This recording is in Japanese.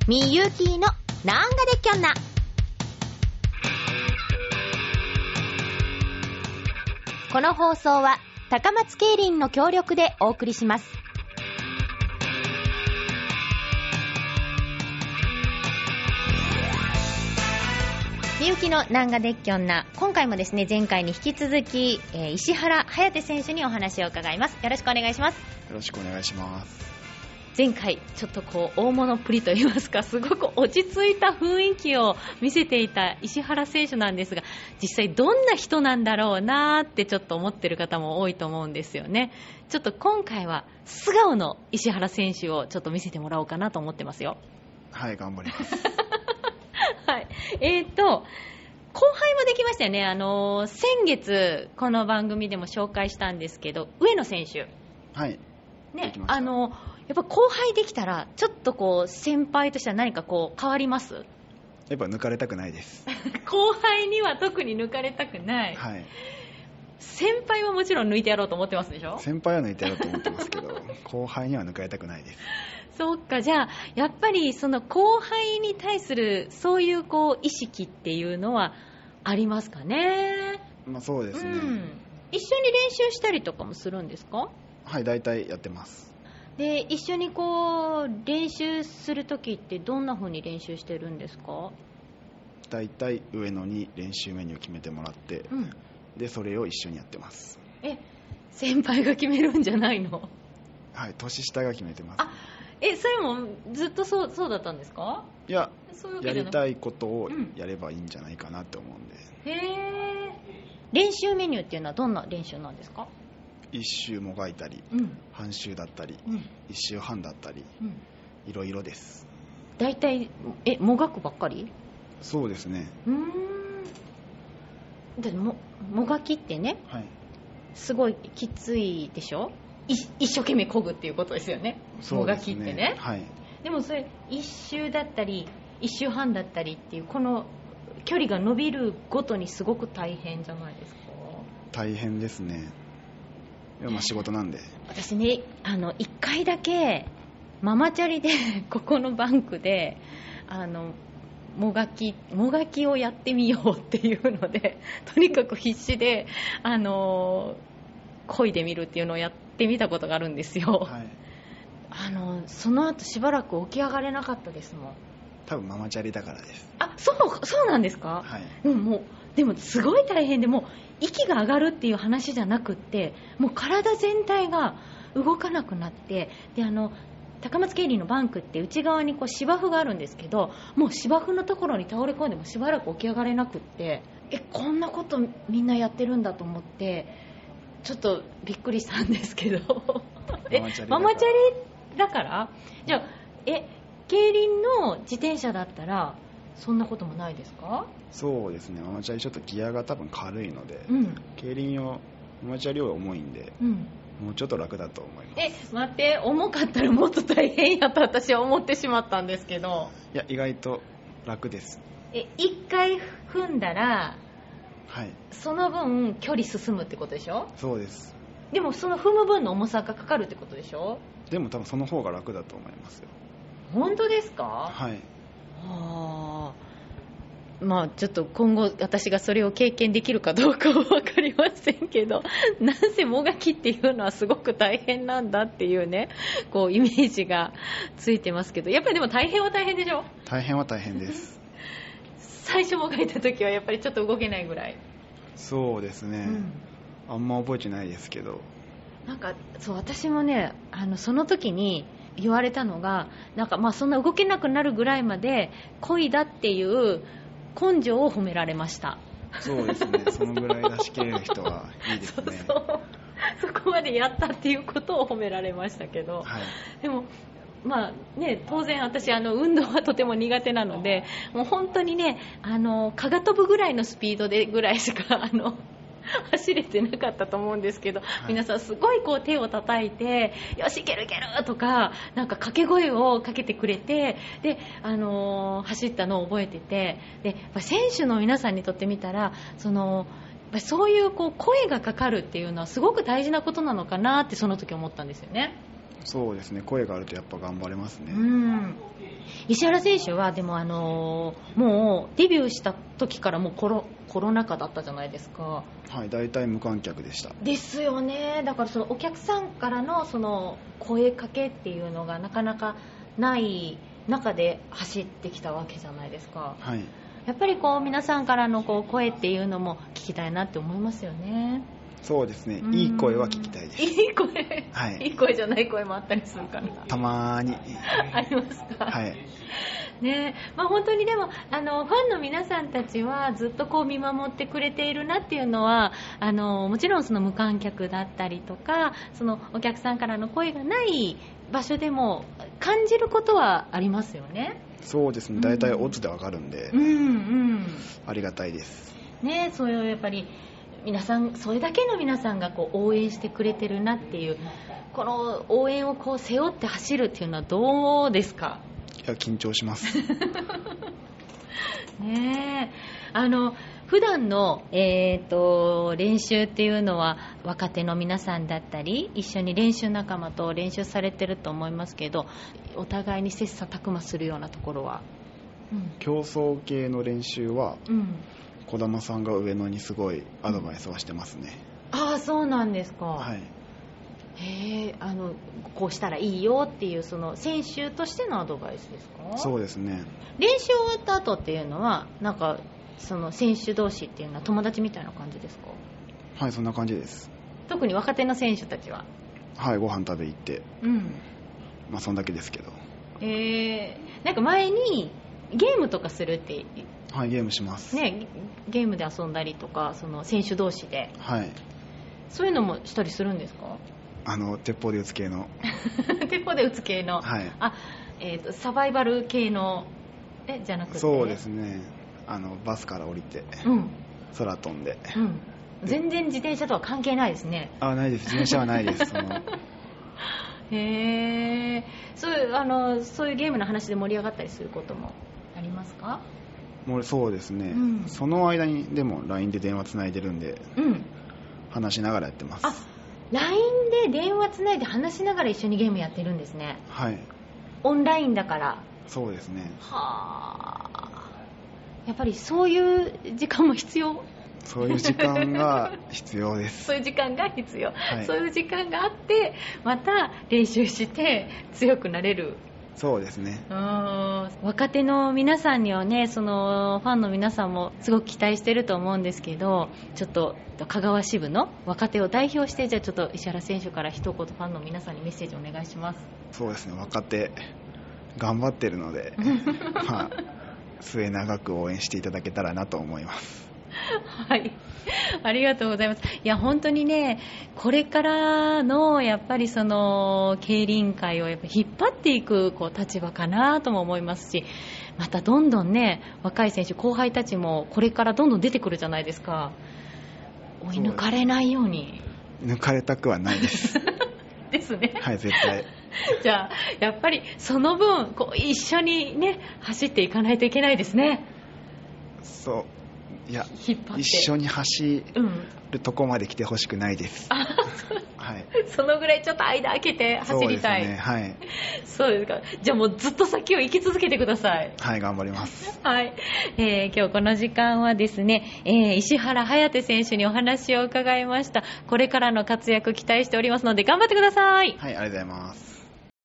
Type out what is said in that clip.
みゆきのなんがでっきょんな。この放送は高松競輪の協力でお送りします。みゆきのなんがでっきょんな。今回もですね、前回に引き続き、石原颯選手にお話を伺います。よろしくお願いします。 よろしくお願いします。 前回ちょっと大物っぷりといいますか、すごく落ち着いた雰囲気を見せていた石原選手なんですが、実際どんな人なんだろうなってちょっと思ってる方も多いと思うんですよね。ちょっと今回は素顔の石原選手をちょっと見せてもらおうかなと思ってますよ。 はい、頑張りますはい、後輩もできましたよね。先月この番組でも紹介したんですけど、上野選手、 はいね、 できました。 やっぱ後輩できたらちょっと先輩としては何か変わります？ やっぱ抜かれたくないです後輩には特に抜かれたくない、 はい。 先輩はもちろん抜いてやろうと思ってますでしょ？ 先輩は抜いてやろうと思ってますけど後輩には抜かれたくないです。 そうか。じゃあやっぱりその後輩に対するそういう意識っていうのはありますかね？ まあそうですね、 一緒に練習したりとかもするんですか？ はい、大体やってます。 で、一緒に練習するときってどんな風に練習してるんですか？ 大体上野に練習メニュー決めてもらって、でそれを一緒にやってます。 先輩が決めるんじゃないの？ はい、年下が決めてます。 それもずっとそうだったんですか？ いや、 そういうわけじゃなくやりたいことをやればいいんじゃないかなって思うんで、 へー。練習メニューっていうのはどんな練習なんですか？ 一周もがいたり、半周だったり、一周半だったり、いろいろです。 大体もがくばっかり？ そうですね。 でもがきってね、はい、すごいきついでしょ？一生懸命漕ぐっていうことですよね。もがきってね、はい、でもそれ一周だったり一周半だったりっていうこの距離が伸びるごとにすごく大変じゃないですか？ 大変ですね。まあ仕事なんで。私ね、1回だけママチャリでここのバンクでもがきをやってみようっていうので、とにかく必死で漕いでみるっていうのをやってみたことがあるんですよ、はい、その後しばらく起き上がれなかったですもん。 多分ママチャリだからです。 そうなんですか？はい、でもすごい大変で、もう息が上がるっていう話じゃなくって、もう体全体が動かなくなって、で高松競輪のバンクって内側に芝生があるんですけど、もう芝生のところに倒れ込んでもしばらく起き上がれなくって、こんなことみんなやってるんだと思ってちょっとびっくりしたんですけどママチャリだから？じゃあ競輪の自転車だったらそんなこともないですか？ そうですね、ママチャリちょっとギアが多分軽いので、競輪用ママチャリは重いんで、もうちょっと楽だと思います。 待って、重かったらもっと大変やと私は思ってしまったんですけど。 いや、意外と楽です。 1回踏んだら、 はい、 その分距離進むってことでしょ？そうです。 でもその踏む分の重さがかかるってことでしょ？ でも多分その方が楽だと思いますよ。 本当ですか？はい。まあちょっと今後私がそれを経験できるかどうかは分かりませんけど、なぜもがきっていうのはすごく大変なんだっていうね、イメージがついてますけど、やっぱりでも大変は大変でしょ？大変は大変です最初もがいた時はやっぱりちょっと動けないぐらい？ そうですね、あんま覚えてないですけど、 私もね、その時に言われたのが、そんな動けなくなるぐらいまで漕いだっていう根性を褒められました。 そうですね、そのぐらい出し切れる人はいいですね。 そこまでやったっていうことを褒められましたけど、でも当然私運動はとても苦手なので、もう本当にね、蚊が飛ぶぐらいのスピードでぐらいしか走れてなかったと思うんですけど、皆さんすごい手を叩いて、よしいけるいけるとか掛け声をかけてくれて、で走ったのを覚えてて、で選手の皆さんにとってみたらそういう声がかかるっていうのはすごく大事なことなのかなってその時思ったんですよね。 そうですね、声があるとやっぱ頑張れますね。 石原選手はでももうデビューした時からもうコロナ禍だったじゃないですか。 はい、大体無観客でした。 ですよね。だからそのお客さんからのその声かけっていうのがなかなかない中で走ってきたわけじゃないですか。 はい、 やっぱりこう皆さんからのこう声っていうのも聞きたいなって思いますよね。 そうですね、いい声は聞きたいです。 いい声、 はい、 いい声じゃない声もあったりするかな。 たまーにありますか。 はいね、本当にでもファンの皆さんたちはずっとこう見守ってくれているなっていうのはもちろんその無観客だったりとかそのお客さんからの声がない場所でも感じることはありますよね。 そうですね、大体オッズでわかるんで、ありがたいですね。そういうやっぱり皆さんそれだけの皆さんがこう応援してくれてるなっていうこの応援をこう背負って走るっていうのはどうですか。 いや緊張しますねえ普段の、練習っていうのは若手の皆さんだったり一緒に練習仲間と練習されてると思いますけどお互いに切磋琢磨するようなところは、 競争系の練習は、児玉さんが上野にすごいアドバイスはしてますね。 ああそうなんですか。 はい。 こうしたらいいよっていうその選手としてのアドバイスですか。 そうですね。 練習終わった後っていうのはなんかその選手同士っていうのは友達みたいな感じですか。 はい、そんな感じです。 特に若手の選手たちははい、ご飯食べ行って、そんだけですけど。 なんか前にゲームとかするってはい、ゲームしますね。ゲームで遊んだりとかその選手同士で、 はい、 そういうのもしたりするんですか。 鉄砲で撃つ系の鉄砲で撃つ系の、 はい、 サバイバル系のじゃなくて。 そうですね、バスから降りて、空飛んで、 全然自転車とは関係ないですね。 ないです、自転車はないですへえ、そういうゲームの話で盛り上がったりすることもありますか。 もうそうですね、その間にでも LINE で電話つないでるんで、話しながらやってます。 LINE で電話つないで話しながら一緒にゲームやってるんですね。 はい、 オンラインだから。 そうですね。 はあ、やっぱりそういう時間も必要。 そういう時間が必要ですそういう時間が必要、 はい、 そういう時間があってまた練習して強くなれる。 そうですね。 若手の皆さんにはねそのファンの皆さんもすごく期待してると思うんですけどちょっと香川支部の若手を代表してじゃあちょっと石原選手から一言ファンの皆さんにメッセージお願いします。 そうですね、若手頑張ってるので末永く応援していただけたらなと思いますはい、ありがとうございます。いや本当にねこれからのやっぱりその競輪界をやっぱ引っ張っていく立場かなとも思いますしまたどんどんね若い選手後輩たちもこれからどんどん出てくるじゃないですか。追い抜かれないように。 抜かれたくはないですですね。 はい、絶対。 じゃあやっぱりその分一緒にね走っていかないといけないですね。 そういや一緒に走るとこまで来てほしくないです、はい、そのぐらいちょっと間空けて走りたい。そうですね、はい、そうですか。じゃあもうずっと先を行き続けてください。はい、頑張ります、はい今日この時間はですね、石原颯選手にお話を伺いました。これからの活躍期待しておりますので頑張ってください。はい、ありがとうございます。